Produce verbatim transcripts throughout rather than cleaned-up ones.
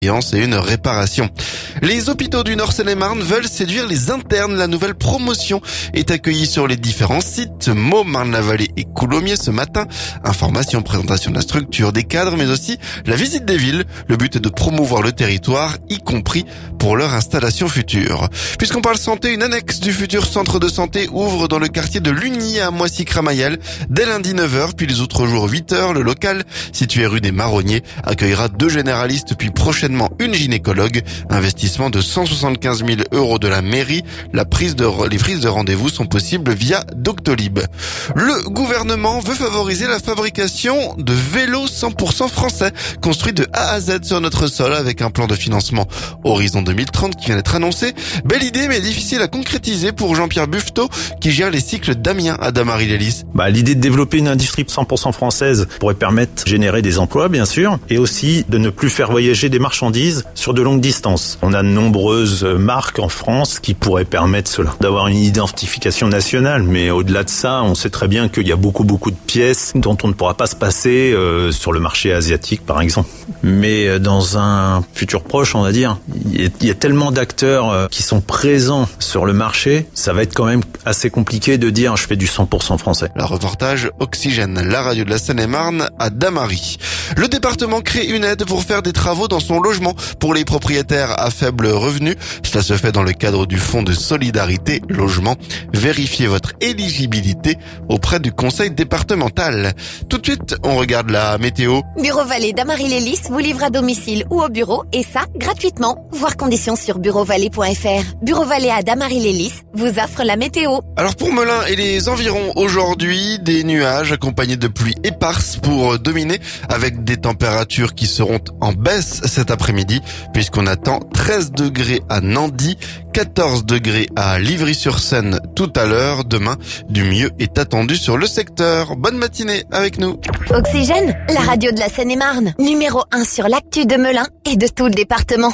et une réparation. Les hôpitaux du Nord Seine-et-Marne veulent séduire les internes. La nouvelle promotion est accueillie sur les différents sites Meaux, Marne-la-Vallée et Coulommiers ce matin. Information, présentation de la structure, des cadres, mais aussi la visite des villes. Le but est de promouvoir le territoire, y compris pour leur installation future. Puisqu'on parle santé, une annexe du futur centre de santé ouvre dans le quartier de Lugny à Moissy-Cramayel dès lundi neuf heures, puis les autres jours huit heures. Le local, situé rue des Marronniers, accueillera deux généralistes, puis prochainement une gynécologue. Investissement de cent soixante-quinze mille euros de la mairie. La prise de, les prises de rendez-vous sont possibles via Doctolib. Le gouvernement veut favoriser la fabrication de vélos cent pour cent français, construits de A à Z sur notre sol avec un plan de financement Horizon deux mille trente qui vient d'être annoncé. Belle idée, mais difficile à concrétiser pour Jean-Pierre Buffetot qui gère les cycles d'Amiens à Damary-lès-Lys. Bah, l'idée de développer une industrie cent pour cent française pourrait permettre de générer des emplois, bien sûr, et aussi de ne plus faire voyager des marchandises sur de longues distances. On a de nombreuses marques en France qui pourraient permettre cela, d'avoir une identification nationale, mais au-delà de ça, on sait très bien qu'il y a beaucoup beaucoup de pièces dont on ne pourra pas se passer euh, sur le marché asiatique, par exemple. Mais dans un futur proche, on va dire, il y a, il y a tellement d'acteurs euh, qui sont présents sur le marché, ça va être quand même assez compliqué de dire je fais du cent pour cent français. Le reportage Oxygène, la radio de la Seine-et-Marne à Damary. Le département crée une aide pour faire des travaux dans son logement pour les propriétaires à faible revenu. Cela se fait dans le cadre du fonds de solidarité logement. Vérifiez votre éligibilité auprès du conseil départemental. Tout de suite, on regarde la météo. Bureau Vallée Damary-lès-Lys vous livre à domicile ou au bureau et ça gratuitement. Voir conditions sur bureau vallée point f r. Bureau Vallée à Damary-lès-Lys vous offre la météo. Alors pour Melun et les environs aujourd'hui, des nuages accompagnés de pluie éparse pour dominer avec des températures qui seront en baisse cet après-midi puisqu'on attend treize degrés à Nandy, quatorze degrés à Livry-sur-Seine tout à l'heure. Demain, du mieux est attendu sur le secteur. Bonne matinée avec nous. Oxygène, la radio de la Seine-et-Marne, numéro un sur l'actu de Melun et de tout le département.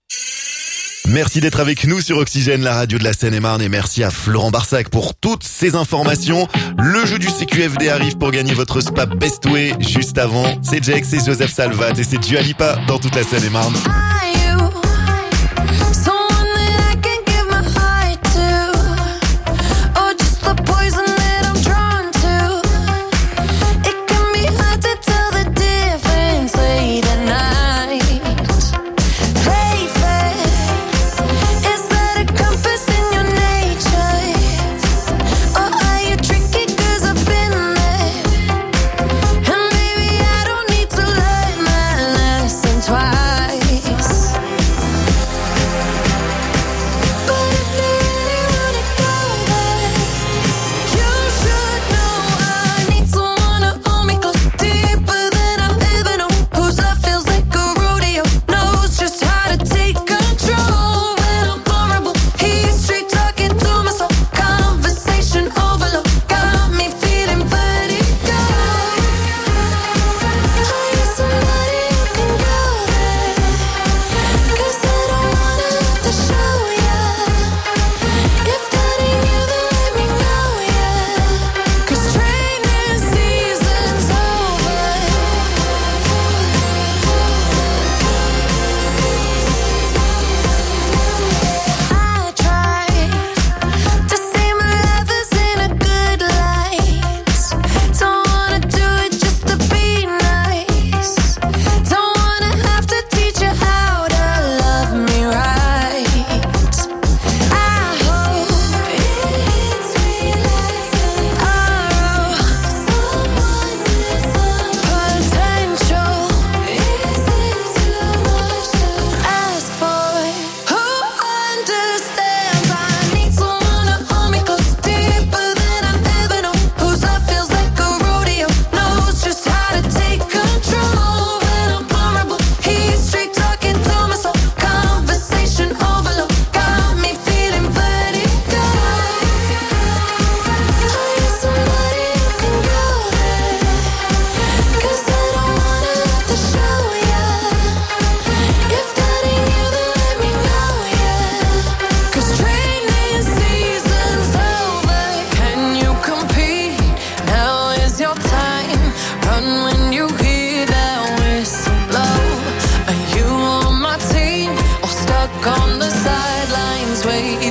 Merci d'être avec nous sur Oxygène, la radio de la Seine-et-Marne, et merci à Florent Barsac pour toutes ces informations. Le jeu du C Q F D arrive pour gagner votre spa Best Way. Juste avant, c'est Jake, c'est Joseph Salvat et c'est Dua Lipa dans toute la Seine-et-Marne. Twice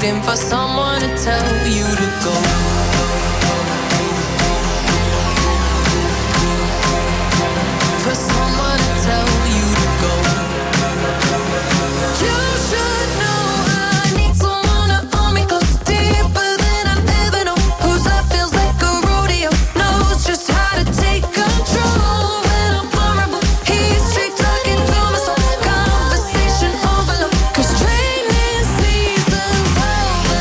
looking for someone to tell you to go. For someone to tell you to go. You should know I need someone to hold me close, deeper than I ever know. Whose love feels like a rodeo, knows just how to take control. When I'm vulnerable, he's straight talking to my soul. Conversation overload, 'cause training season's over.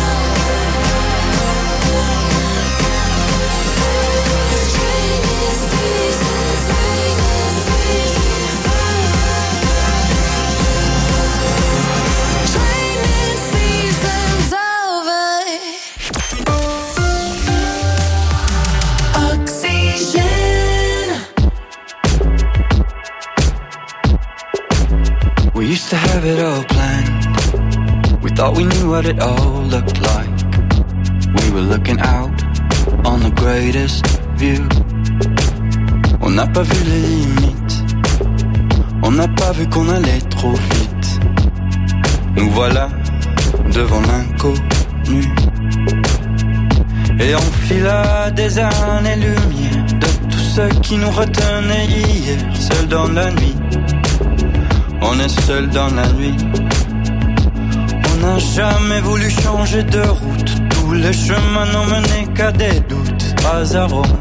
'Cause training season's training season's training season's over. Oxygen. We used to have it all planned. We thought we knew what it all looked like. We were looking out on the greatest view. On n'a pas vu les limites. On n'a pas vu qu'on allait trop vite. Nous voilà devant l'inconnu. Et on fila des années-lumière de tout ce qui nous retenait hier. Seul dans la nuit, on est seul dans la nuit. On n'a jamais voulu changer de route. Tous les chemins n'ont mené qu'à des doutes. Pas à Rome,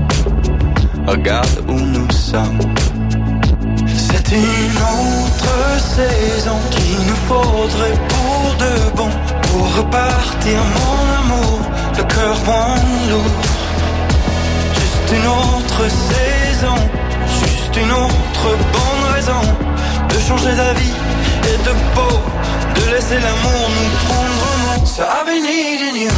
regarde où nous sommes. C'est une autre saison qu'il nous faudrait pour de bon. Pour repartir mon amour, le cœur moins lourd. Juste une autre saison, juste une autre bonne raison de changer d'avis et de peau, de laisser l'amour nous prendre en main. So I've been needing you,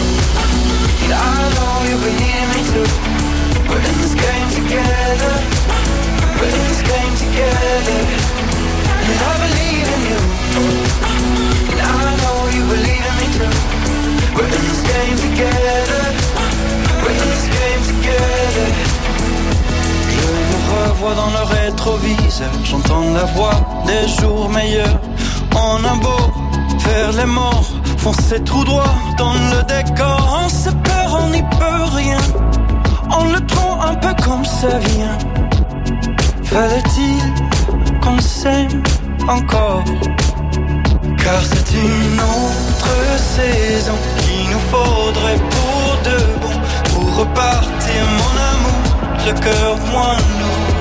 and I know you've been needing me too. We're in this game together, we're in this game together. And I believe in you, and I know you believe in me too. We're in this game together, we're in this game together. Je me revois dans le rétroviseur, j'entends la voix des jours meilleurs. On a beau faire les morts, foncer tout droit dans le décor. On se perd, on n'y peut rien, on le prend un peu comme ça vient. Fallait-il qu'on s'aime encore? Car c'est une autre saison qu'il nous faudrait pour de bon. Pour repartir mon amour, le cœur moins lourd.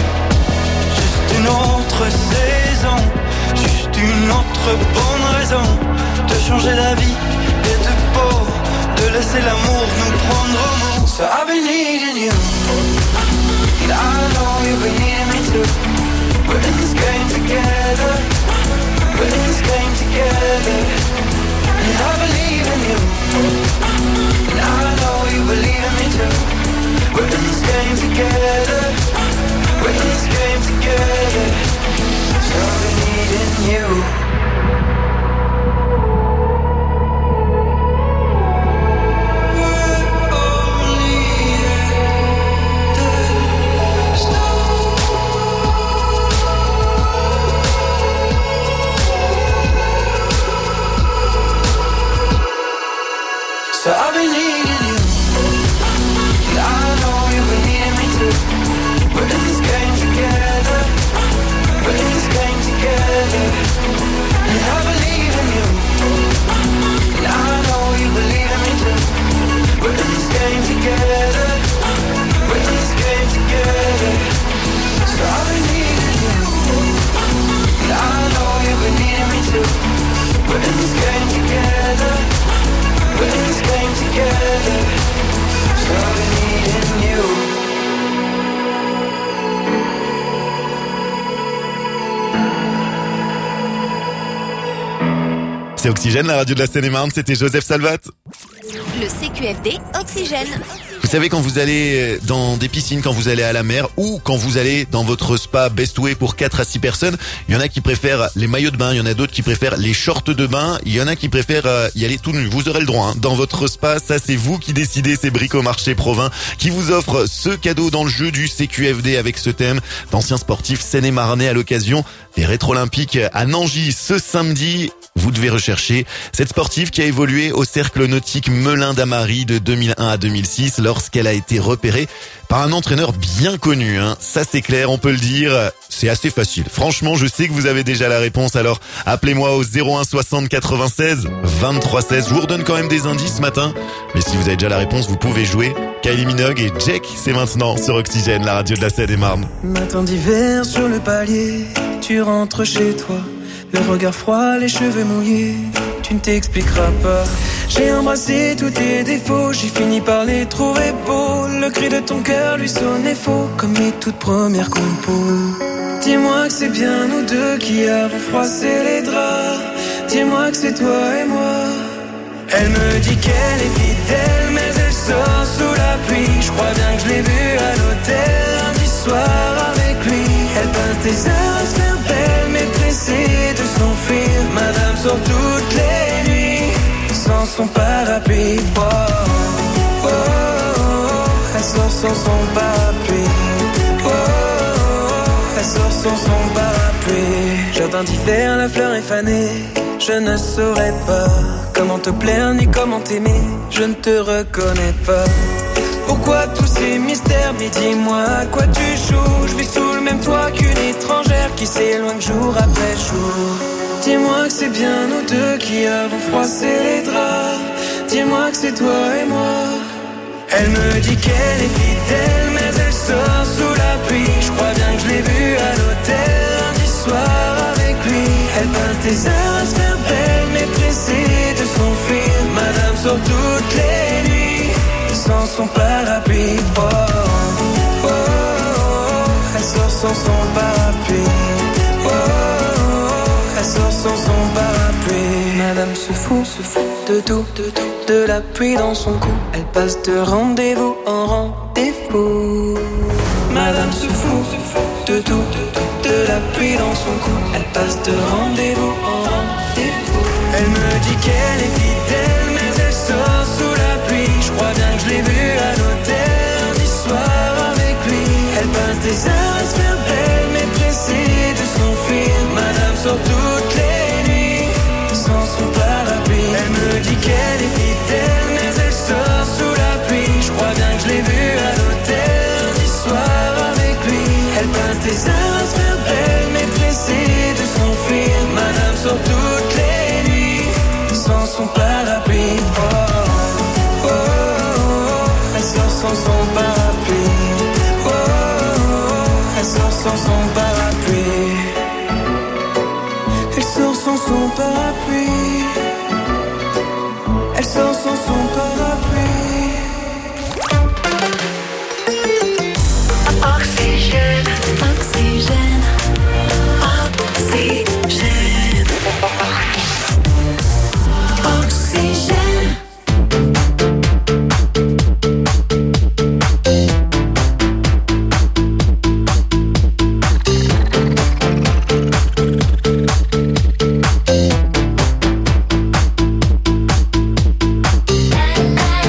Juste une autre saison, juste une autre bonne raison de changer d'avis et de peau, de laisser l'amour nous prendre au mot. So I've been needing you, and I know you've been needing me too. We're in this game together, we're in this game together. And I believe in you, and I know you believe in me too. We're in this game together, we're in this game together. So I've been needing you. So I've been needing you, and I know you've been needing me too. We're in this game together, we're in this game together. And I believe in you, and I know you believe in me too. We're in this game together, we're in this game together. So I've been needing you, and I know you've been needing me too. We're in this game together, we're in this game together. So I've been needing you. C'est Oxygène, la radio de la Seine-et-Marne, c'était Joseph Salvat. Le C Q F D Oxygène. Vous savez, quand vous allez dans des piscines, quand vous allez à la mer ou quand vous allez dans votre spa Bestway pour quatre à six personnes, il y en a qui préfèrent les maillots de bain, il y en a d'autres qui préfèrent les shorts de bain, il y en a qui préfèrent euh, y aller tout nu. Vous aurez le droit hein, dans votre spa, ça c'est vous qui décidez, c'est Bricomarché Provins qui vous offre ce cadeau dans le jeu du C Q F D avec ce thème d'anciens sportifs seine-et-marnais à l'occasion des Rétro-Olympiques à Nangy ce samedi. vous devez rechercher cette sportive qui a évolué au cercle nautique Melun-Damary de deux mille un à deux mille six lorsqu'elle a été repérée par un entraîneur bien connu. Hein. Ça c'est clair, on peut le dire, c'est assez facile. Franchement, je sais que vous avez déjà la réponse, alors appelez-moi au zéro un soixante quatre-vingt-seize vingt-trois seize. Je vous redonne quand même des indices ce matin, mais si vous avez déjà la réponse, vous pouvez jouer. Kylie Minogue et Jack, c'est maintenant sur Oxygène, la radio de la Seine-et-Marne. Matin d'hiver sur le palier, tu rentres chez toi, le regard froid, les cheveux mouillés, tu ne t'expliqueras pas. J'ai embrassé tous tes défauts, j'ai fini par les trouver beaux. Le cri de ton cœur lui sonnait faux, comme mes toutes premières compos. Dis-moi que c'est bien nous deux qui avons froissé les draps. Dis-moi que c'est toi et moi. Elle me dit qu'elle est fidèle, mais elle sort sous la pluie. Je crois bien que je l'ai vue à l'hôtel lundi soir avec lui. Elle passe des heures à se faire belle, mais pressée de s'enfuir. Madame sort toutes les nuits sans son parapluie. Oh, oh, oh, oh. Elle sort sans son parapluie. Oh, oh, oh. Elle sort sans son parapluie. Jardin d'hiver, la fleur est fanée. Je ne saurais pas comment te plaire ni comment t'aimer. Je ne te reconnais pas. Pourquoi tous ces mystères? Mais dis-moi à quoi tu joues. Je vis sous le même toit qu'une étrangère qui s'éloigne jour après jour. Dis-moi que c'est bien nous deux qui avons froissé les draps. Dis-moi que c'est toi et moi. Elle me dit qu'elle est fidèle, mais elle sort sous la pluie. Je crois bien que je l'ai vue à l'hôtel lundi soir avec lui. Elle passe des heures à se faire belle, mais pressée de s'enfuir. Madame sort toutes les nuits sans son parapluie. Oh, oh, oh, oh. Elle sort sans son parapluie. Oh, oh, oh. Elle sort sans son parapluie. Madame se fout, se fout de tout, de tout, de la pluie dans son cou. Elle passe de rendez-vous en rendez-vous. Madame se fout, se fout de tout, de tout, de la pluie dans son cou. Elle passe de rendez-vous en rendez-vous. Elle me dit qu'elle est fidèle, mais elle sort sous la pluie. Je crois bien que je l'ai vue à l'hôtel lundi soir avec lui. Elle passe des heures à se faire belle, mais pressée de s'enfuir. Madame sort toutes les nuits sans son parapluie. Elle me dit qu'elle est fidèle, mais elle sort sous la pluie. Je crois bien que je l'ai vue à l'hôtel lundi soir avec lui. Elle passe des heures à se faire belle, mais pressée de s'enfuir. Madame sort toutes les nuits sans son parapluie. Oh, oh, oh, oh. Elle sort sans son parapluie. Oh, oh, oh. Elle sort sans son parapluie. Elle sort sans son parapluie. Elle sort sans son parapluie. Oxygène, oxygène, oxygène, oxygène. La, la.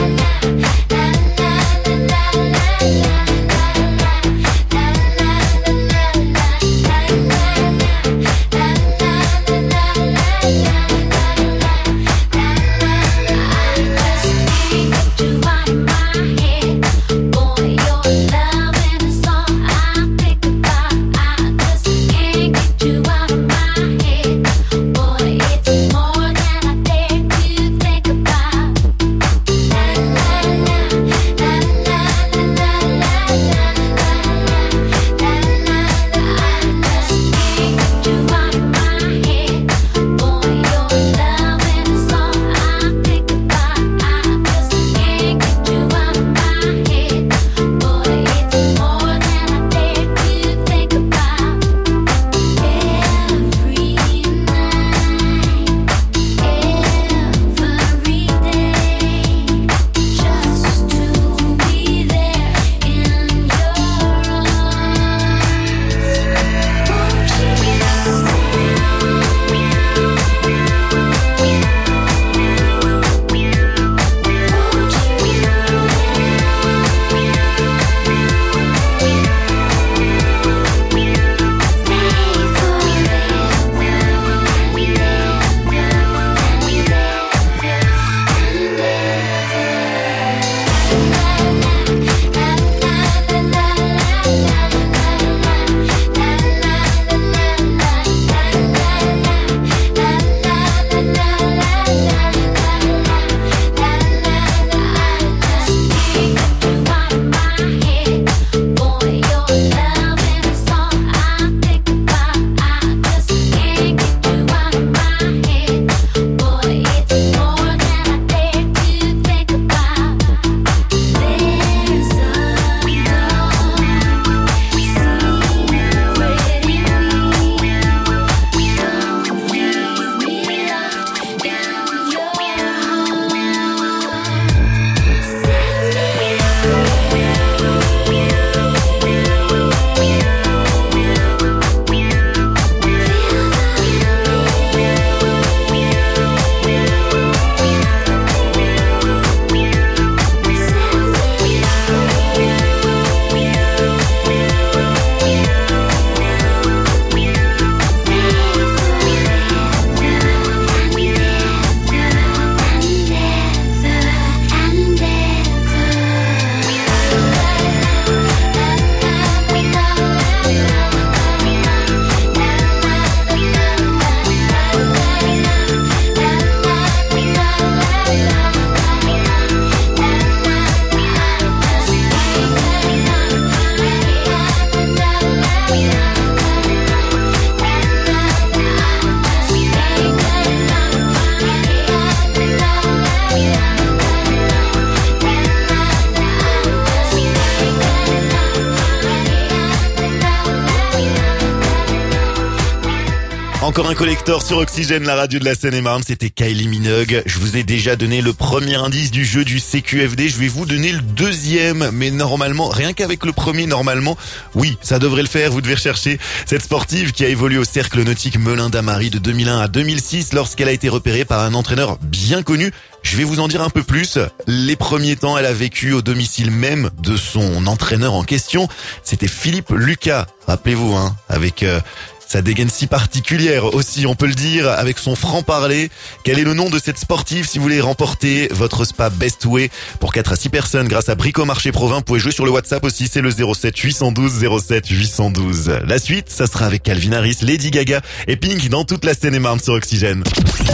Encore un collector sur Oxygène, la radio de la Seine-et-Marne, c'était Kylie Minogue. Je vous ai déjà donné le premier indice du jeu du C Q F D, je vais vous donner le deuxième, mais normalement, rien qu'avec le premier, normalement, oui, ça devrait le faire, vous devez rechercher cette sportive qui a évolué au cercle nautique Melun-Damary de deux mille un à deux mille six lorsqu'elle a été repérée par un entraîneur bien connu. Je vais vous en dire un peu plus. Les premiers temps, elle a vécu au domicile même de son entraîneur en question. C'était Philippe Lucas, rappelez-vous, hein, avec euh, sa dégaine si particulière aussi, on peut le dire, avec son franc-parler. Quel est le nom de cette sportive si vous voulez remporter votre spa Best Way pour quatre à six personnes grâce à Bricomarché Provins? Vous pouvez jouer sur le WhatsApp aussi, c'est le zéro sept huit un deux zéro sept huit un deux. La suite, ça sera avec Calvin Harris, Lady Gaga et Pink dans toute la Seine-et-Marne sur Oxygène.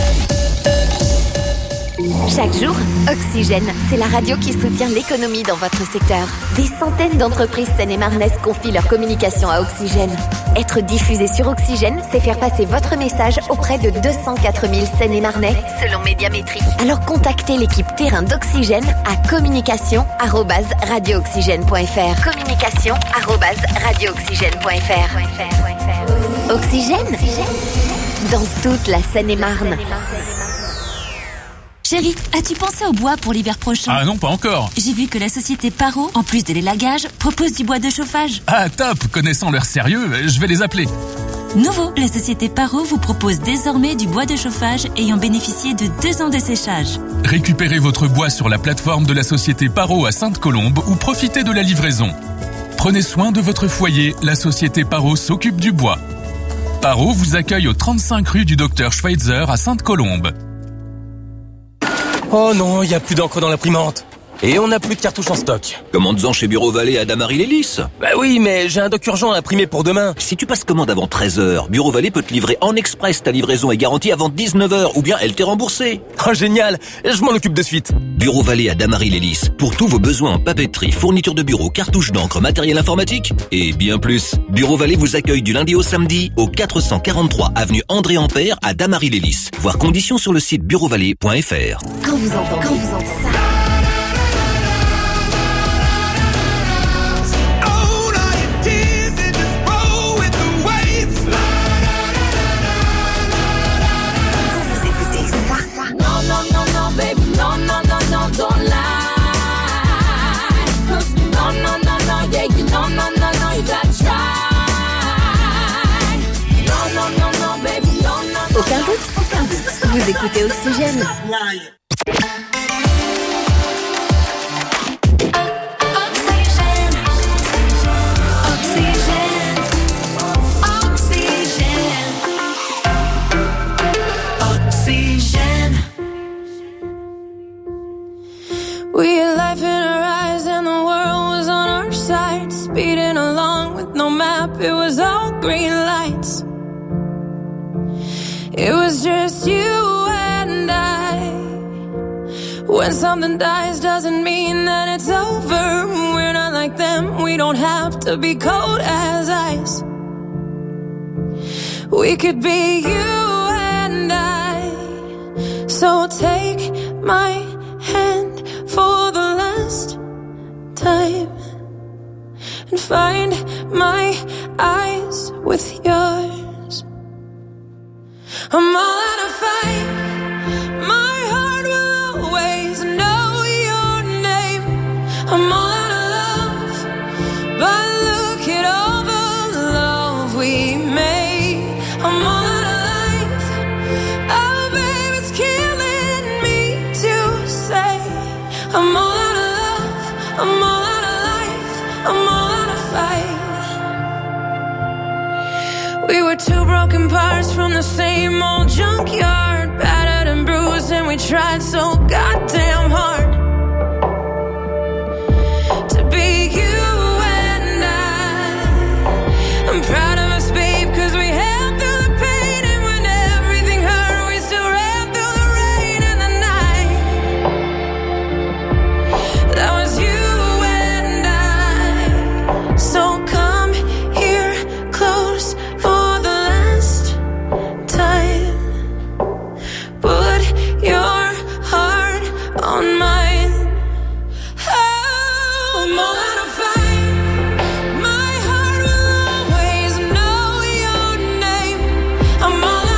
Chaque jour, Oxygène, c'est la radio qui soutient l'économie dans votre secteur. Des centaines d'entreprises seine-et-marnaises confient leur communication à Oxygène. Être diffusé sur Oxygène, c'est faire passer votre message auprès de deux cent quatre mille seine-et-marnais, selon Médiamétrie. Alors contactez l'équipe terrain d'Oxygène à communication arobase radio oxygène point f r. communication arobase radio oxygène point f r. Oxygène, dans toute la Seine-et-Marne. Chérie, as-tu pensé au bois pour l'hiver prochain? Ah non, pas encore. J'ai vu que la société Paro, en plus de l'élagage, propose du bois de chauffage. Ah top, connaissant leur sérieux, je vais les appeler. Nouveau, la société Paro vous propose désormais du bois de chauffage ayant bénéficié de deux ans de séchage. Récupérez votre bois sur la plateforme de la société Paro à Sainte-Colombe ou profitez de la livraison. Prenez soin de votre foyer, la société Paro s'occupe du bois. Paro vous accueille au trente-cinq rue du Docteur Schweitzer à Sainte-Colombe. Oh non, il n'y a plus d'encre dans l'imprimante. Et on n'a plus de cartouches en stock. Commande-en chez Bureau Vallée à Damary-les-Lys. Bah oui, mais j'ai un doc urgent à imprimer pour demain. Si tu passes commande avant treize heures, Bureau Vallée peut te livrer en express. Ta livraison est garantie avant dix-neuf heures, ou bien elle t'est remboursée. Oh génial, je m'en occupe de suite. Bureau Vallée à Damary-les-Lys. Pour tous vos besoins en papeterie, fourniture de bureau, cartouches d'encre, matériel informatique et bien plus. Bureau Vallée vous accueille du lundi au samedi au quatre cent quarante-trois avenue André Ampère à Damary-les-Lys. Voir conditions sur le site bureau vallée point f r. Quand vous entendez, quand vous entendez ça. Aucun doute, aucun doute. Vous écoutez Oxygène. We had life in our eyes and the world was on our side. Speeding along with no map, it was all green lights. It was just you and I. When something dies doesn't mean that it's over. We're not like them, we don't have to be cold as ice. We could be you and I. So take my hand for the last time and find my eyes with yours. I'm all out of fight. My heart will always know your name. I'm all out of love, but look at all the love we made. I'm all out of life. Oh, babe, it's killing me to say. I'm all out of love. I'm all out of life. I'm all out of fight. We were two broken parts from the same old junkyard, battered and bruised, and we tried so goddamn hard to be you and I. I'm proud of us, babe, cause we held through the pain, and when everything hurt, we still ran through the rain and the night. That was you and I. So come here close for the last time. Put your heart on mine. Oh, I'm all out of fight. My heart will always know your name. I'm all out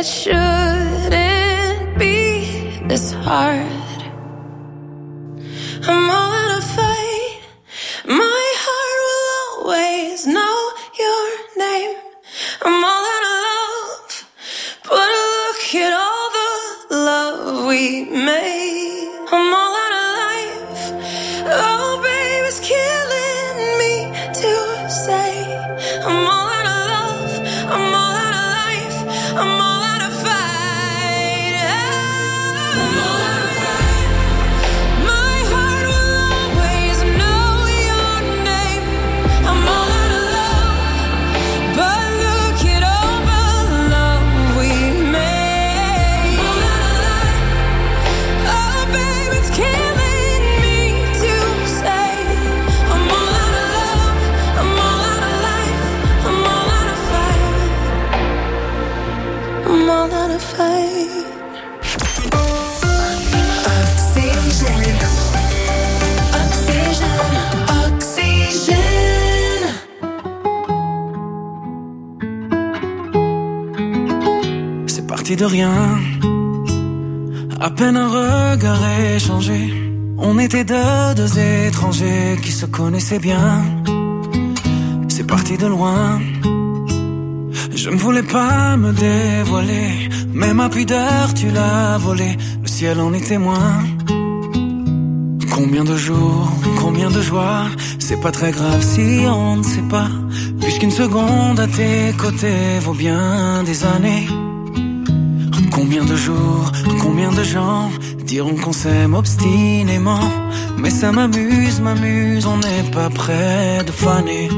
shouldn't be this hard. I'm all out of fight. My heart will always know your name. I'm all out of love, but look at all the love we made. I'm all out of life. Oh, babe, it's killing me to say I'm all out of love. I'm all out of life. I'm all out of fight. I'm all out of fight. My heart will always know your name. I'm all out of love, but look at all the love we made. I'm all out of life. Oh, babe, it's killing me to say I'm all out of love. I'm all out of life. I'm all out of fight. I'm all out of fight. Oxygène. Oxygène. Oxygène. C'est parti de rien, à peine un regard échangé. On était deux, deux étrangers qui se connaissaient bien. C'est parti de loin. Je ne voulais pas me dévoiler, mais ma pudeur tu l'as volée. Le ciel en est témoin. Combien de jours, combien de joies. C'est pas très grave si on ne sait pas, puisqu'une seconde à tes côtés vaut bien des années. Combien de jours, combien de gens diront qu'on s'aime obstinément. Mais ça m'amuse, m'amuse, on n'est pas près de faner.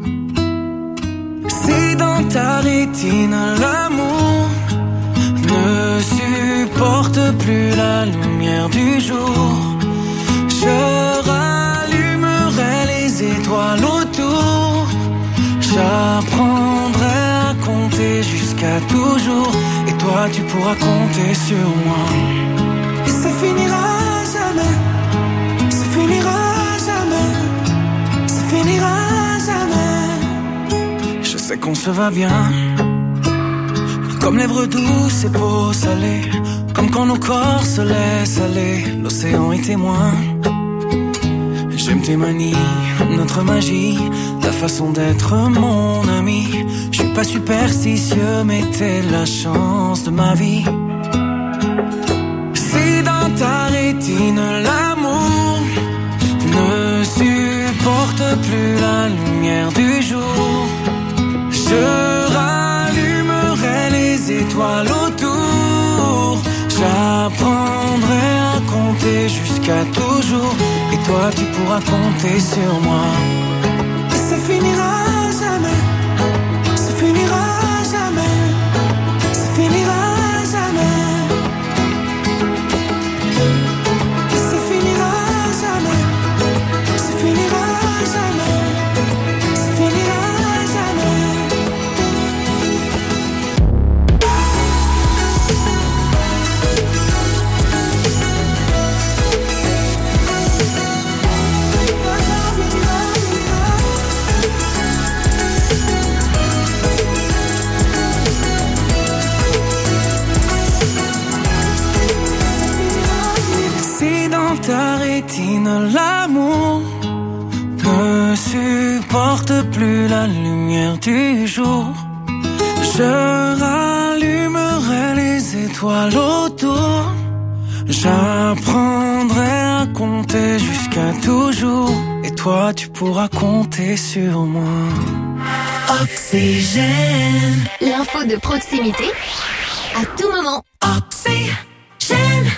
Si dans ta rétine l'amour ne supporte plus la lumière du jour, je rallumerai les étoiles autour. J'apprendrai à compter jusqu'à toujours, et toi tu pourras compter sur moi. Et ça finira jamais, ça finira jamais, ça finira jamais. Je sais qu'on se va bien, comme lèvres douces et peau salée, comme quand nos corps se laissent aller, l'océan est témoin. J'aime tes manies, notre magie, ta façon d'être mon ami. Je suis pas superstitieux, mais t'es la chance de ma vie. Si dans ta rétine l'amour ne supporte plus la lumière du jour, je rallumerai les étoiles autour. J'apprendrai à compter jusqu'à toujours, et toi tu pourras compter sur moi. Et ça finira jamais, ça finira jamais, ça finira jamais. Et ça finira jamais, ça finira jamais, ça finira jamais. Ta rétine, l'amour ne supporte plus la lumière du jour. Je rallumerai les étoiles autour. J'apprendrai à compter jusqu'à toujours, et toi tu pourras compter sur moi. Oxygène. L'info de proximité à tout moment. Oxygène.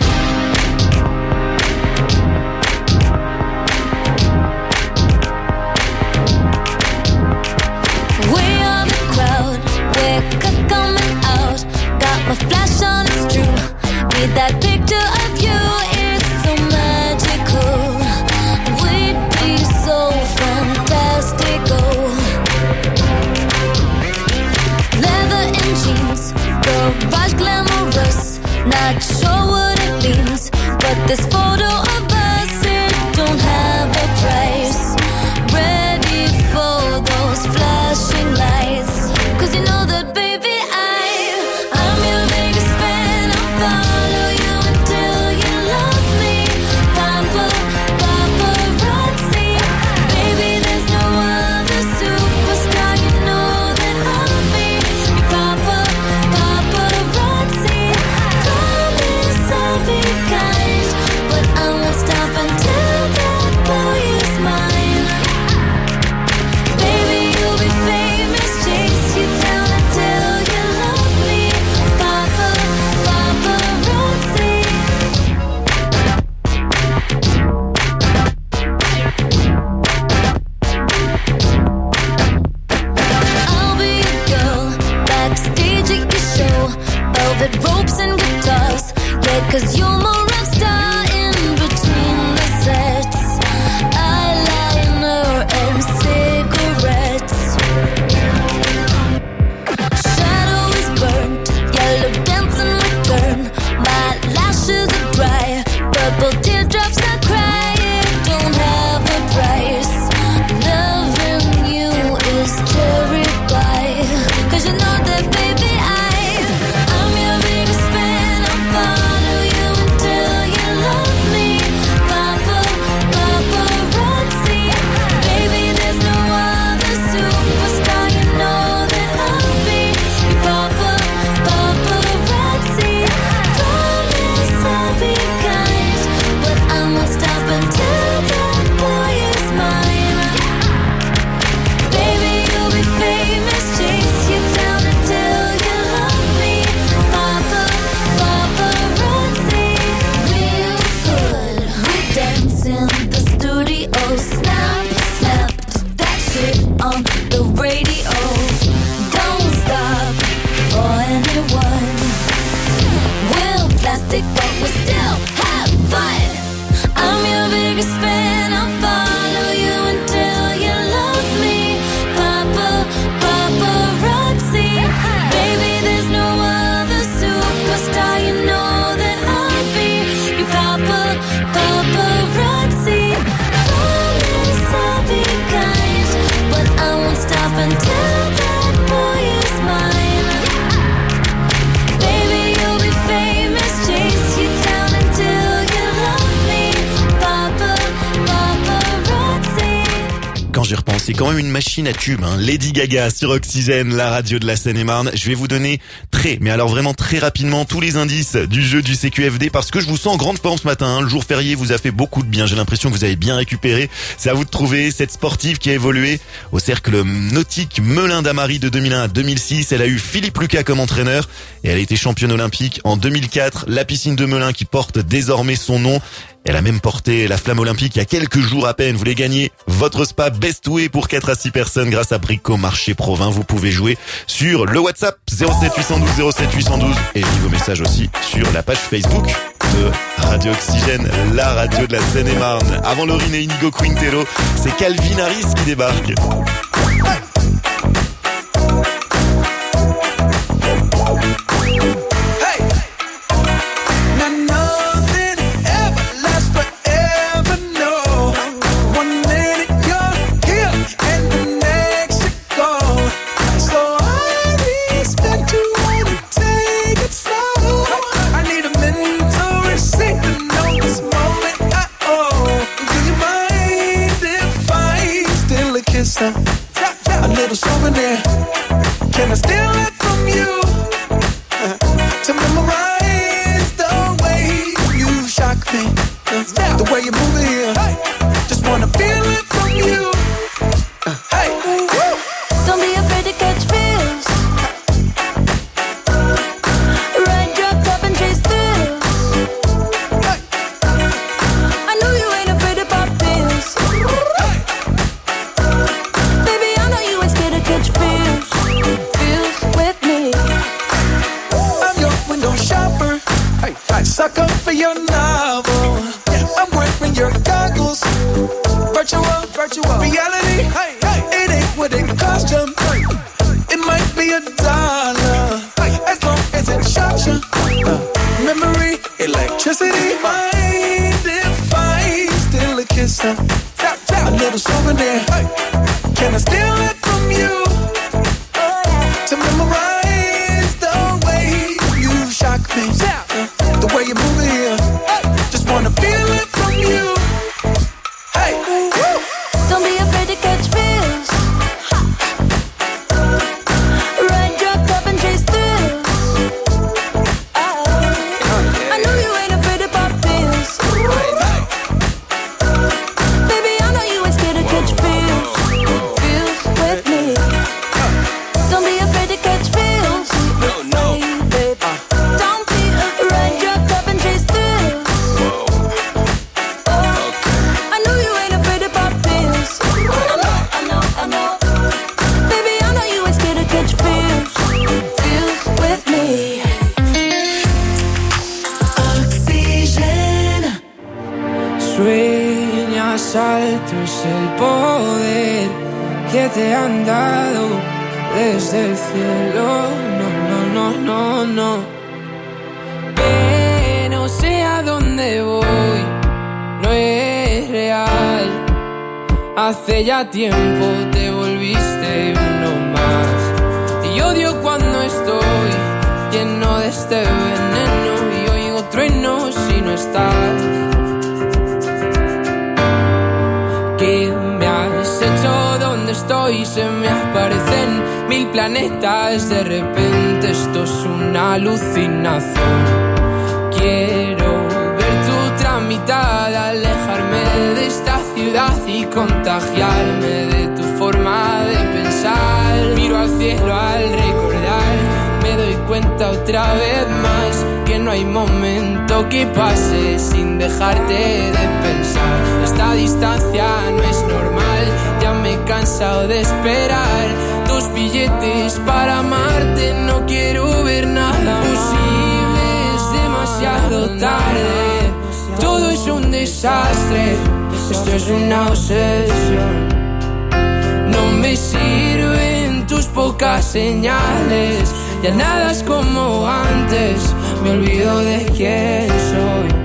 Coming out, got my flash on, it's true. With that picture of you, it's so magical. We'd be so fantastical. Leather and jeans, garage glamorous. Not sure what it means, but this photo of us, it don't have a price. Ready for those flashing lights, 'cause you know that baby I, I'm your baby. quand j'y repense, c'est quand même une machine à tube, hein. Lady Gaga sur Oxygène, la radio de la Seine-et-Marne. Je vais vous donner très, mais alors vraiment très rapidement tous les indices du jeu du C Q F D parce que je vous sens en grande forme ce matin, hein. Le jour férié vous a fait beaucoup de bien. J'ai l'impression que vous avez bien récupéré. C'est à vous de trouver cette sportive qui a évolué au cercle nautique Melun-Damary de deux mille un à deux mille six. Elle a eu Philippe Lucas comme entraîneur et elle a été championne olympique en deux mille quatre. La piscine de Melun qui porte désormais son nom. Elle a même porté la flamme olympique il y a quelques jours à peine. Vous voulez gagner votre spa Best Way pour quatre à six personnes grâce à Brico Marché Provins. Vous pouvez jouer sur le WhatsApp zéro sept huit un deux zéro sept huit un deux et je lis vos messages aussi sur la page Facebook de Radio Oxygène, la radio de la Seine-et-Marne. Avant Lauryn et Inigo Quintero, c'est Calvin Harris qui débarque. A little souvenir. Can I steal it from you? Uh, to memorize the way you shock me, uh, the way you move it here. Just wanna feel it from you. Uh, hey, woo. Don't be afraid to catch feels. Ride your cup and chase thrills. I know you ain't afraid to pop pills. Baby, I know you ain't scared to catch feels. Feels with me. I'm your window shopper. Hey, I suck up for your novel. I'm wearing your goggles. Virtual, virtual reality. Hey, hey, it ain't what it cost you. Hey, it might be a dollar, as long as it shocks you. Uh, memory, electricity. Mind if I steal a kiss? Uh, a little souvenir. Hey, can I steal it from you? To memorize the way you shock me, uh, the way you move it here. Just wanna feel it from you. Hey, woo. Don't be afraid to catch feels. Ride your cup and chase thrills. Oh, I know you ain't afraid to pop pills. Baby, I know you ain't scared to catch feels. Feels with me. Don't be afraid to catch feels. No, no. Baby, don't be afraid. Ride your cup and chase thrills. Oh, I know you ain't afraid to pop pills. I know, I know, I know. Baby, I know you ain't scared to catch feels. Feels with me. Oxygen. Sueñas alto es el poder que te han dado desde el cielo. No, no, no, no, no. Pero sé a dónde voy, no es real. Hace ya tiempo te volviste uno más. Y odio cuando estoy lleno de este veneno y oigo truenos si no estás. ¿Qué me has hecho? ¿Dónde estoy? Se me aparecen mil planetas. De repente esto es una alucinación. Quiero ver tu tramitada, alejarme de esta ciudad y contagiarme de tu forma de pensar. Miro al cielo al recordar, me doy cuenta otra vez más que no hay momento que pase sin dejarte de pensar. Esta distancia no es normal, ya me he cansado de esperar tus billetes para amarte. No quiero ver nada posible, es demasiado tarde. Todo es un desastre, esto es una obsesión. No me sirven tus pocas señales, ya nada es como antes, me olvido de quién soy.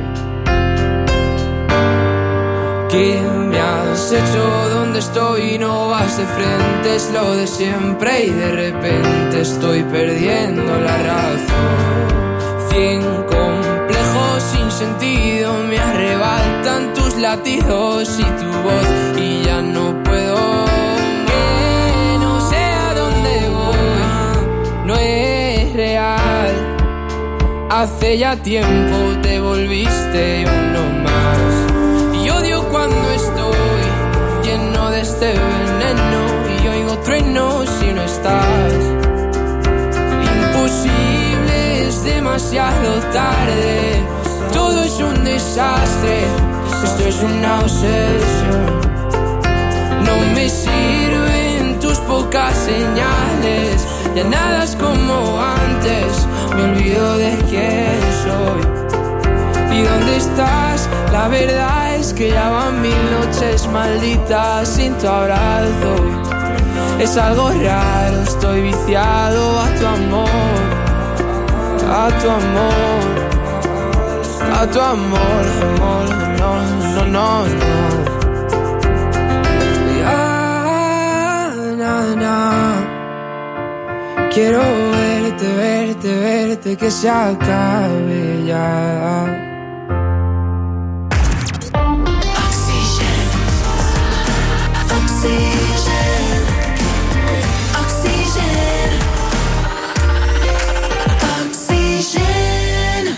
¿Qué me has hecho? ¿Dónde estoy? No vas de frente, es lo de siempre y de repente estoy perdiendo la razón. Cien complejos sin sentido me arrebatan tus latidos y tu voz y ya no puedo Hace ya tiempo te volviste uno más. Y odio cuando estoy lleno de este veneno y oigo truenos si no estás. Imposible, es demasiado tarde. Todo es un desastre. Esto es una obsesión. No me sirven tus pocas señales. Ya nada es como antes. Me olvido de quién soy. ¿Y dónde estás? La verdad es que ya van mil noches malditas sin tu abrazo. Es algo raro, estoy viciado a tu amor. A tu amor. A tu amor, amor, no, no, no, no. Ya, na, na. Quiero verte, verte, verte, que se acabe ya. Oxygen, oxygen, oxygen, oxygen.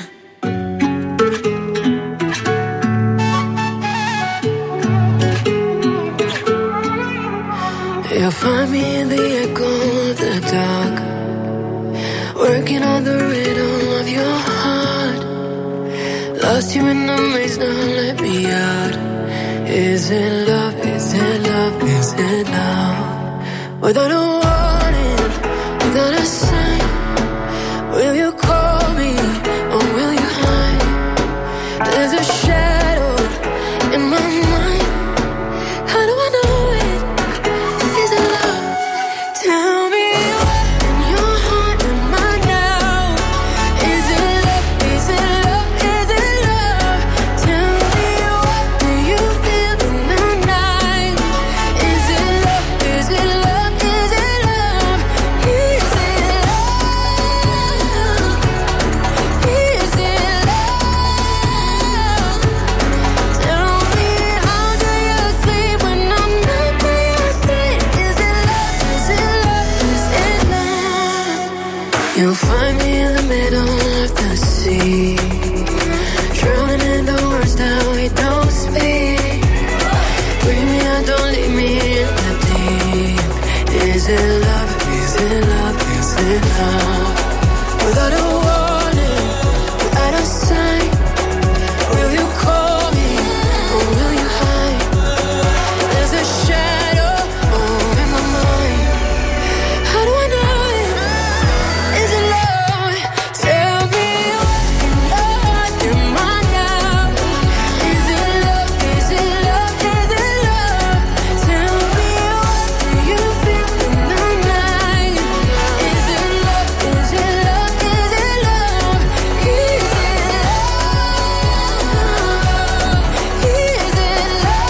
You'll find me in the echo of the dark, working on the rhythm of your heart. Lost you in the maze, now let me out. Is it love, is it love, is it love? Without a warning, without a sign, will you call me or will you hide? There's a shadow in my mind. How do I know it? Is it love? Tell me what in your heart am I now? Is it love? Is it love? Is it love? Tell me what do you feel in the night? Is it love? Is it love? Is it love? Is it love? Is it love? Tell me how do you sleep when I'm not by your side? Is it love? Is it love? Is it love? You'll find me in the middle of the sea, drowning in the words that we don't speak. Bring me out, don't leave me in the deep. Is it love? Is it love? Is it love? Without a warning, without a sign, will you call me or will you hide? There's a shadow oh, in my mind. How do I know it? Is it love? Tell me what in your heart am I now? Is it love? Is it love? Is it love? Tell me what do you feel in the night? Is it love? Is it love? Is it love? Is it love? Is it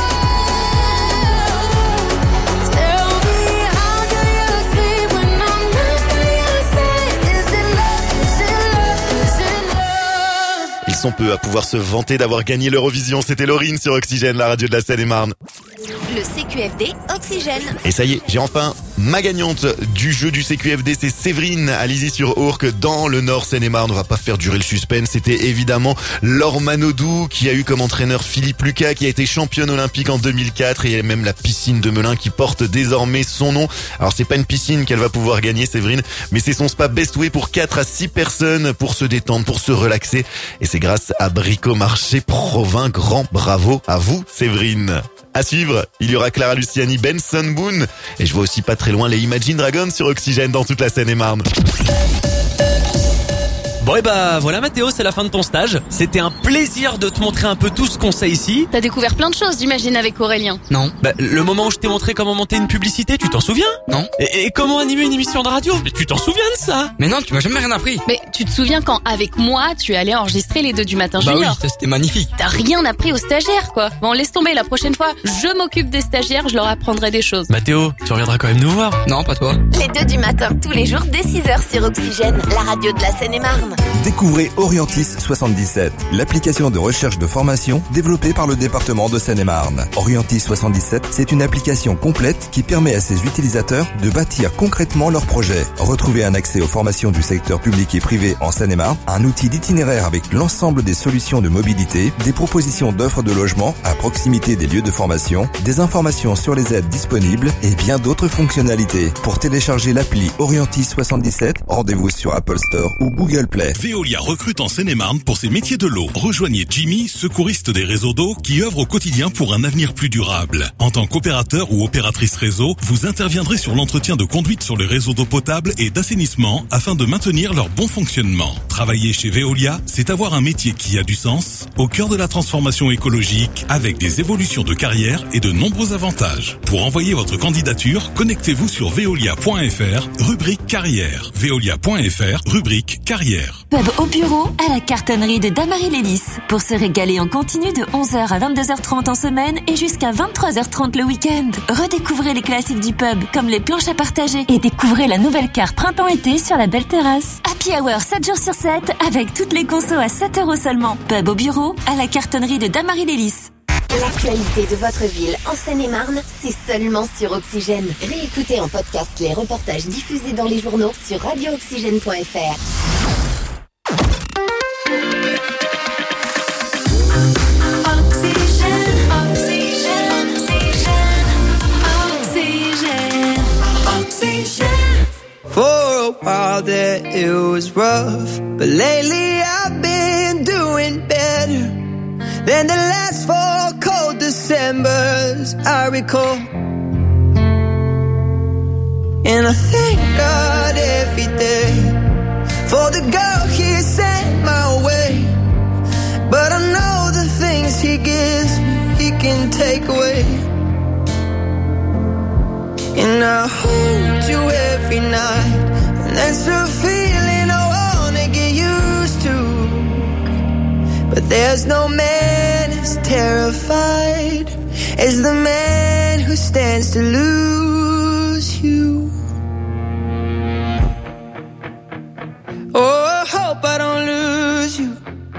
love? Tell me how do you sleep when I'm not by your side? Is it love? Is it love? Is it love? Ils sont peu à pouvoir se vanter d'avoir gagné l'Eurovision. C'était Laurine sur Oxygène, la radio de la Seine-et-Marne. Le C Q F D Oxygène. Et ça y est, j'ai enfin ma gagnante du jeu du C Q F D, c'est Séverine, Alizy-sur-Ourcq, dans le Nord Seine-et-Marne. On va pas faire durer le suspense, c'était évidemment Laure Manodou qui a eu comme entraîneur Philippe Lucas, qui a été championne olympique en deux mille quatre, et il y a même la piscine de Melun qui porte désormais son nom. Alors c'est pas une piscine qu'elle va pouvoir gagner, Séverine, mais c'est son spa Bestway pour quatre à six personnes pour se détendre, pour se relaxer, et c'est grâce à Bricomarché Provins. Grand bravo à vous, Séverine. À suivre, il y aura Clara Luciani, Benson Boone, et je vois aussi pas très loin les Imagine Dragons sur Oxygène dans toute la Seine-et-Marne. Bon et bah voilà Mathéo, c'est la fin de ton stage. C'était un plaisir de te montrer un peu tout ce qu'on sait ici. T'as découvert plein de choses, j'imagine, avec Aurélien. Non. Bah le moment où je t'ai montré comment monter une publicité, tu t'en souviens? Non. Et, et comment animer une émission de radio? Mais tu t'en souviens de ça? Mais non, tu m'as jamais rien appris. Mais tu te souviens quand, avec moi, tu es allé enregistrer les deux du matin Bah junior? oui, ça, c'était magnifique. T'as rien appris aux stagiaires, quoi. Bon, laisse tomber, la prochaine fois, je m'occupe des stagiaires, je leur apprendrai des choses. Mathéo, tu reviendras quand même nous voir. Non, pas toi. Les deux du matin, tous les jours dès six heures sur Oxygène, la radio de la Seine-et-Marne. Découvrez Orientis soixante-dix-sept, l'application de recherche de formation développée par le département de Seine-et-Marne. Orientis soixante-dix-sept, c'est une application complète qui permet à ses utilisateurs de bâtir concrètement leurs projets. Retrouvez un accès aux formations du secteur public et privé en Seine-et-Marne, un outil d'itinéraire avec l'ensemble des solutions de mobilité, des propositions d'offres de logement à proximité des lieux de formation, des informations sur les aides disponibles et bien d'autres fonctionnalités. Pour télécharger l'appli Orientis soixante-dix-sept, rendez-vous sur Apple Store ou Google Play. Veolia recrute en Seine-et-Marne pour ses métiers de l'eau. Rejoignez Jimmy, secouriste des réseaux d'eau, qui œuvre au quotidien pour un avenir plus durable. En tant qu'opérateur ou opératrice réseau, vous interviendrez sur l'entretien de conduite sur les réseaux d'eau potable et d'assainissement afin de maintenir leur bon fonctionnement. Travailler chez Veolia, c'est avoir un métier qui a du sens, au cœur de la transformation écologique, avec des évolutions de carrière et de nombreux avantages. Pour envoyer votre candidature, connectez-vous sur veolia point f r, rubrique carrière. veolia point f r, rubrique carrière. Pub au bureau à la cartonnerie de Damary-Lélis. Pour se régaler en continu de onze heures à vingt-deux heures trente en semaine et jusqu'à vingt-trois heures trente le week-end. Redécouvrez les classiques du pub comme les planches à partager et découvrez la nouvelle carte printemps-été sur la belle terrasse. Happy Hour sept jours sur sept avec toutes les consos à sept euros seulement. Pub au bureau à la cartonnerie de Damary-Lélis. L'actualité de votre ville en Seine-et-Marne, c'est seulement sur Oxygène. Réécoutez en podcast les reportages diffusés dans les journaux sur radio oxygène point f r. For a while there it was rough, but lately I've been doing better than the last four cold Decembers I recall. And I thank God every day for the girl He sent my way. But I know the things He gives me, He can take away. And I hold you every night, and that's a feeling I wanna get used to. But there's no man as terrified as the man who stands to lose you. Oh, I hope I don't lose you.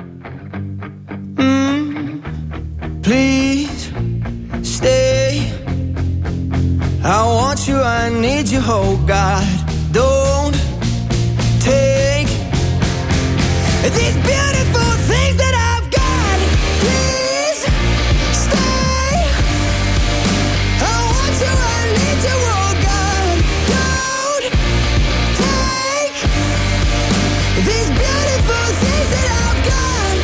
Mm, please stay. I want you, I need you, oh God. Don't take these beautiful things that I've got. Please stay. I want you, I need you, oh God. Don't take these beautiful things that I've got.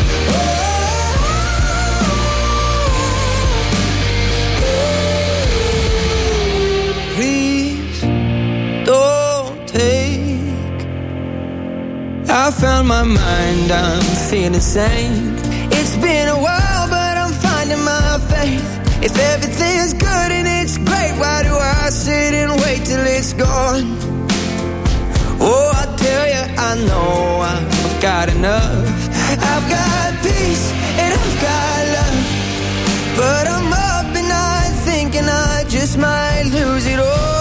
Oh, please don't take. I found my mind, I'm feeling sane. It's been a while, but I'm finding my faith. If everything's good and it's great, why do I sit and wait till it's gone? Oh, I tell you, I know I've got enough. I've got peace and I've got love, but I'm up at night thinking I just might lose it all.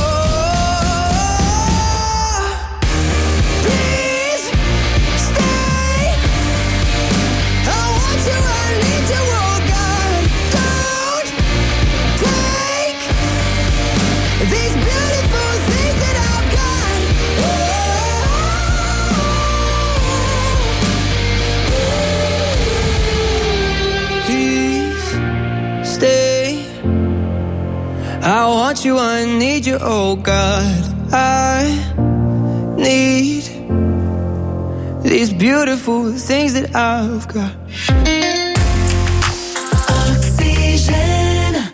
I want you, I need you, oh God. I need these beautiful things that I've got. Oxygène.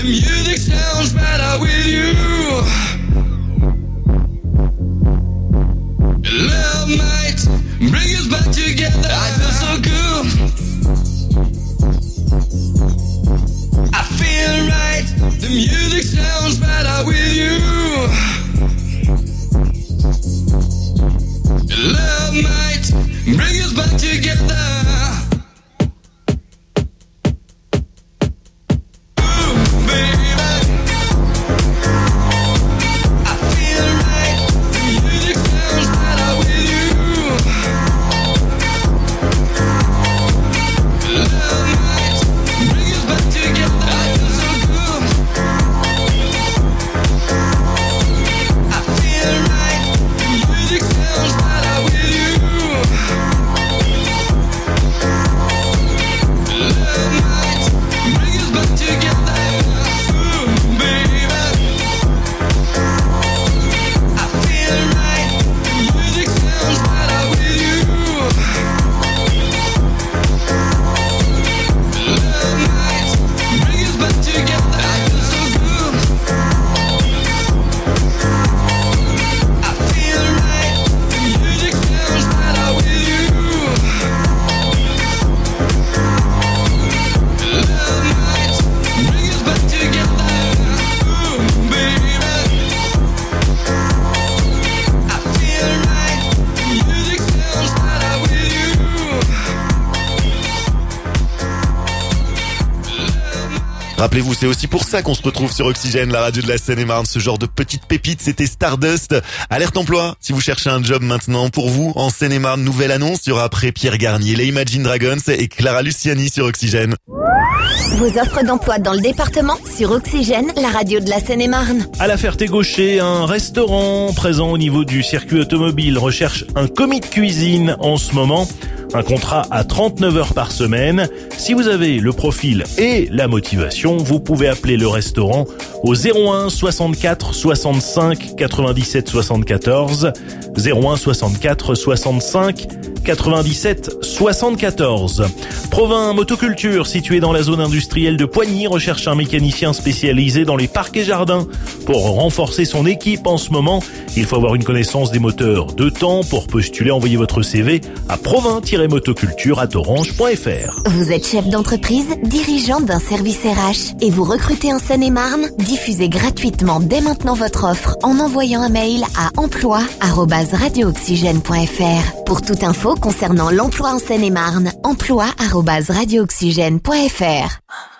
music sounds better with you. Love might bring us back together. I feel so good. I feel right. The music sounds better with you. Love might bring us back together. Rappelez-vous, c'est aussi pour ça qu'on se retrouve sur Oxygène, la radio de la Seine-et-Marne. Ce genre de petite pépite, c'était Stardust. Alerte emploi, si vous cherchez un job maintenant pour vous, en Seine-et-Marne, nouvelle annonce, il y aura après Pierre Garnier, les Imagine Dragons et Clara Luciani sur Oxygène. Vos offres d'emploi dans le département sur Oxygène, la radio de la Seine-et-Marne. À la Ferté-Gaucher, un restaurant présent au niveau du circuit automobile recherche un commis de cuisine en ce moment. Un contrat à trente-neuf heures par semaine. Si vous avez le profil et la motivation, vous pouvez appeler le restaurant au zéro un soixante-quatre soixante-cinq quatre-vingt-dix-sept soixante-quatorze, zéro un soixante-quatre soixante-cinq quatre-vingt-dix-sept soixante-quatorze. Provins Motoculture, situé dans la zone industrielle de Poigny, recherche un mécanicien spécialisé dans les parcs et jardins. Pour renforcer son équipe en ce moment, il faut avoir une connaissance des moteurs de temps. Pour postuler, envoyez votre C V à provins-motoculture arobase orange point f r. Vous êtes chef d'entreprise, dirigeant d'un service R H et vous recrutez en Seine-et-Marne? Diffusez gratuitement dès maintenant votre offre en envoyant un mail à emploi arobase radio oxygène point f r. Pour toute info concernant l'emploi en Seine-et-Marne, emploi arobase radio oxygène point f r.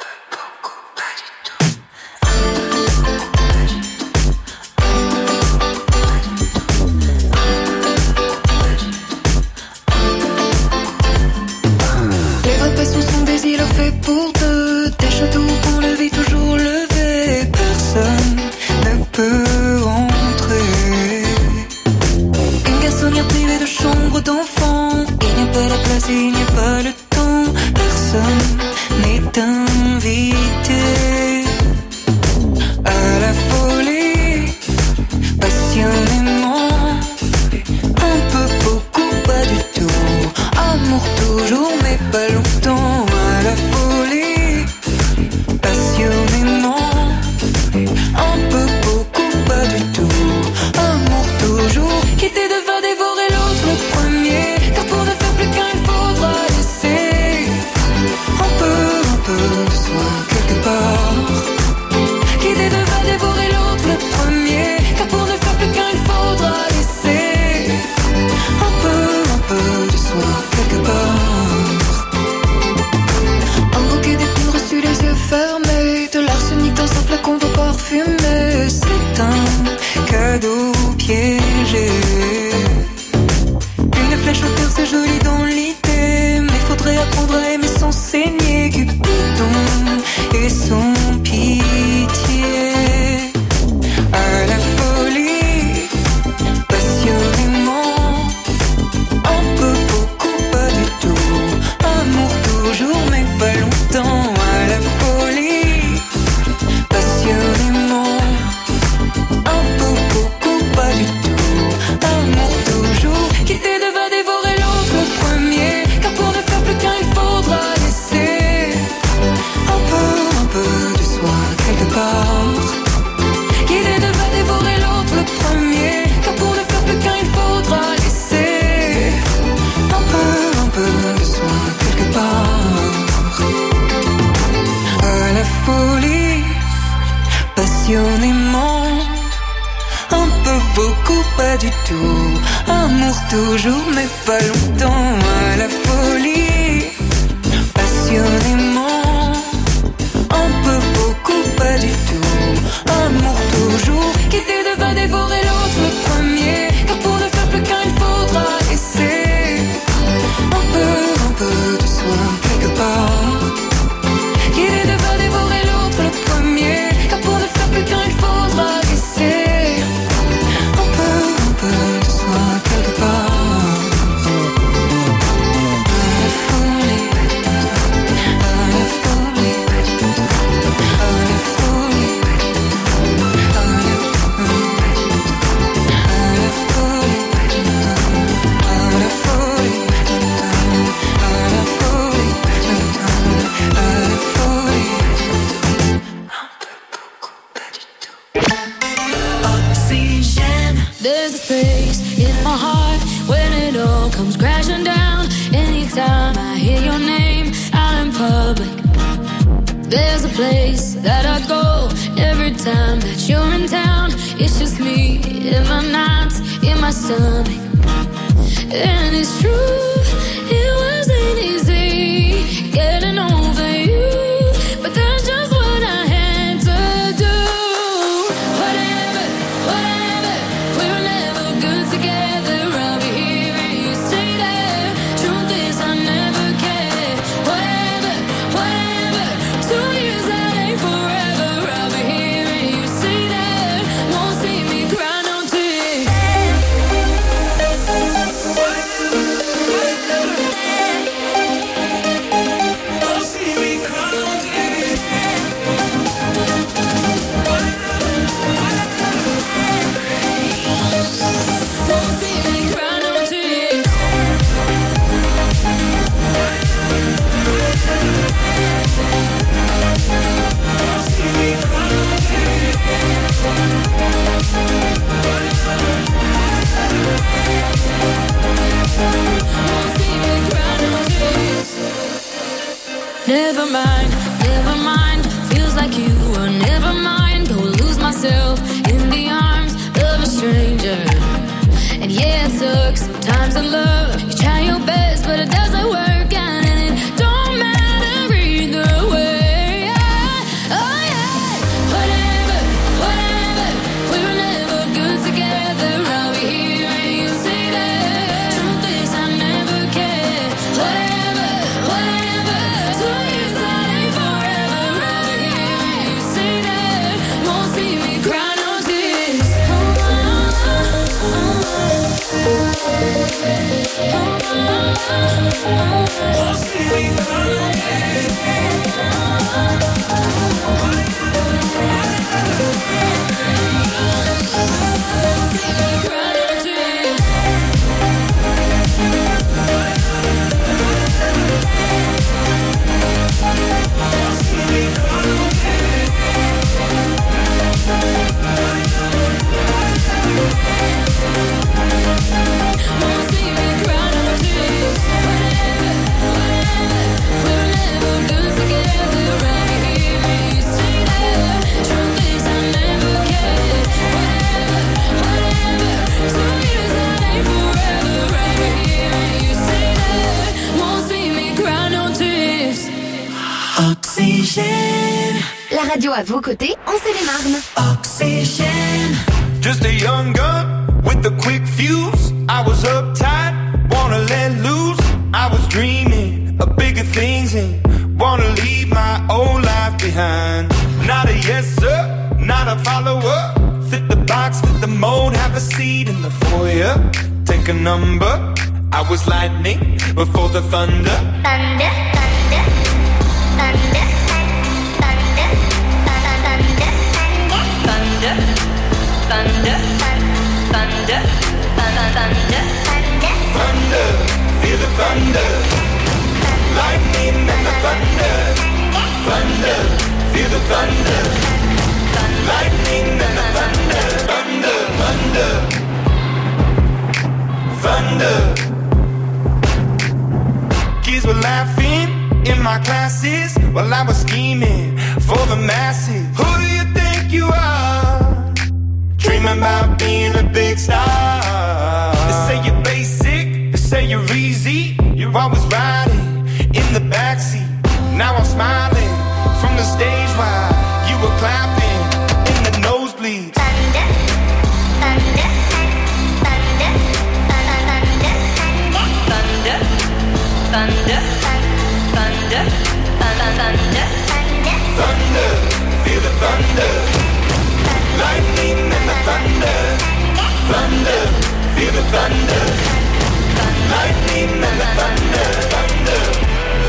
Pour deux, des châteaux qu'on le vit toujours levé, personne ne peut entrer. Une garçonnière privée de chambre d'enfant, il n'y a pas la place et il n'y a pas le temps, personne n'est invité à la folie, passionnément, un peu, beaucoup, pas du tout, amour toujours mais pas longtemps. À la folie, passionnément, un peu, beaucoup, pas du tout, amour toujours, quitter devant dévorer l'autre le premier, car pour ne faire plus qu'un il faudra laisser un peu, un peu de soi quelque part, quitter devant dévorer l'autre le premier, car pour ne faire plus qu'un il faudra laisser un peu, un peu de soi quelque part. Fermé, de l'arsenic dans un flacon d'eau parfumée, c'est un cadeau piégé. Une flèche au cœur, c'est joli dans l'idée, mais faudrait apprendre à aimer sans saigner. Cupidon et son pitié. À la folie, passionnément, un peu, beaucoup, pas du tout, amour toujours mais pas longtemps. À la folie, passionnément, un peu, beaucoup, pas du tout. quelque part. Qui des deux va dévorer l'autre le premier, car pour ne faire plus qu'un il faudra laisser un peu, un peu de soi quelque part. À la folie, passionnément, un peu, beaucoup, pas du tout. Amour toujours, mais pas longtemps. À la folie, passionnément, un peu, beaucoup, pas du tout. Amour toujours. Qui des deux va dévorer l'autre le premier, car pour ne faire plus qu'un il faudra laisser un peu, un peu de soi quelque part. Qui des deux va dévorer l'autre le premier, car pour ne faire plus qu'un il faudra laisser un peu, un peu de soi quelque part. À la folie, à la folie, à la folie, à la There's a space in my heart when it all comes crashing down. Anytime I hear your name out in public, there's a place that I go every time that you're in town. It's just me in my nights, in my stomach. And it's true, it wasn't easy getting over you, but that's just what I had to do. Whatever, whatever, we were never good together. I'll be here and you stay there. Truth is I never cared. Whatever, whatever, two years that ain't forever. I'll be here and you stay there. Won't see me cry no tears. Never mind, never mind. Feels like you were never mind. Go lose myself in the arms of a stranger. And yeah, it sucks sometimes to love. You try your best, but it doesn't work out, and it don't matter either way. Yeah. Oh yeah, whatever, whatever. We were never good together. I'll be here and you stay there. Truth is I never cared. Whatever, whatever. Two years that ain't forever. I'll be here and you stay there. Won't see me cry no tears. Oxygène. La radio à vos côtés en Seine-et-Marne. Oxygène. Just a young gun with a quick fuse. I was uptight, wanna let loose. I was dreaming of bigger things and wanna leave my old life behind. Not a yes sir, not a follower. Fit the box, fit the mold, have a seat in the foyer. Take a number. I was lightning before the thunder. Thunder, thunder, thunder, thunder, thunder, thunder, thunder, thunder, thunder, thunder, Thunder, feel the thunder. Lightning and the thunder. Thunder, feel the thunder. thunder. Kids were laughing in my classes while I was scheming for the masses. Who do you think you are? Dreaming about being a big star. They say you're basic, they say you're easy. You're always riding in the backseat. Now I'm smiling from the stage while you were clapping in the nosebleeds. Thunder, thunder, thunder, thunder, thunder, thunder, thunder, thunder, thunder, feel the thunder, lightning and the thunder, thunder, feel the thunder, lightning and the thunder, thunder.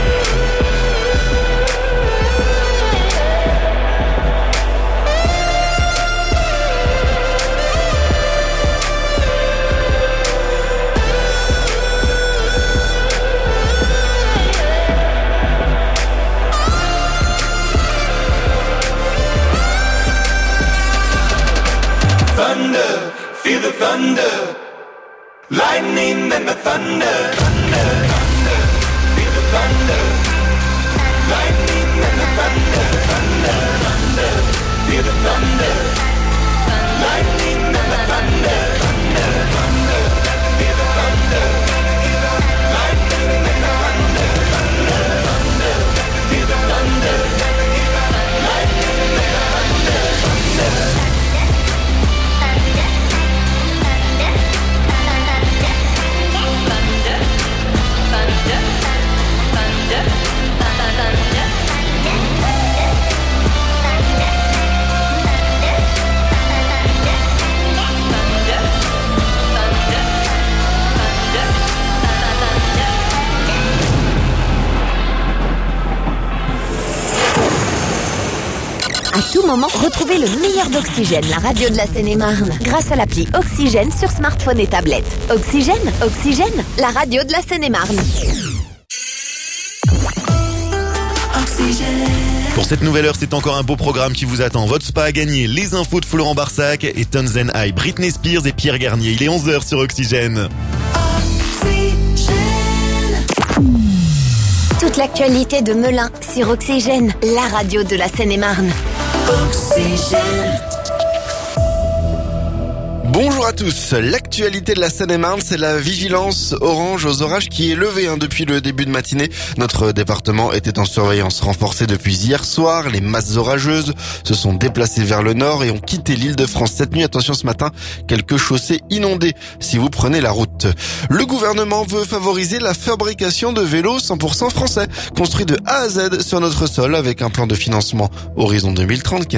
Thunder, feel the thunder, lightning and the thunder, thunder, thunder, feel the thunder, lightning and the thunder, thunder, thunder, feel the thunder, lightning and the thunder, thunder, thunder, feel the thunder, lightning and the thunder, thunder, thunder, feel the thunder, lightning and the thunder, thunder. À tout moment, retrouvez le meilleur d'Oxygène, la radio de la Seine-et-Marne, grâce à l'appli Oxygène sur smartphone et tablette. Oxygène, Oxygène, la radio de la Seine-et-Marne. Pour cette nouvelle heure, c'est encore un beau programme qui vous attend. Votre spa a gagné, les infos de Florent Barsac et Tonzen High, Britney Spears et Pierre Garnier. Il est onze heures sur Oxygène. Toute l'actualité de Melun sur Oxygène, la radio de la Seine-et-Marne. Oxygène. Bonjour à tous. L'actualité de la Seine-et-Marne, c'est la vigilance orange aux orages qui est levée hein, depuis le début de matinée. Notre département était en surveillance renforcée depuis hier soir. Les masses orageuses se sont déplacées vers le nord et ont quitté l'Île-de-France cette nuit. Attention ce matin, quelques chaussées inondées si vous prenez la route. Le gouvernement veut favoriser la fabrication de vélos cent pour cent français, construits de A à Z sur notre sol avec un plan de financement horizon deux mille trente qui